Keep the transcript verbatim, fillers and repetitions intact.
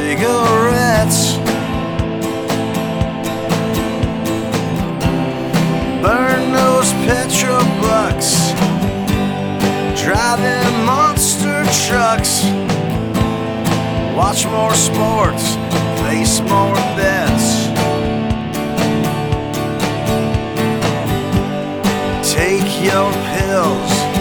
cigarettes. Burn those petrol bucks, driving monster trucks. Watch more sports, place more bets. Take your pills,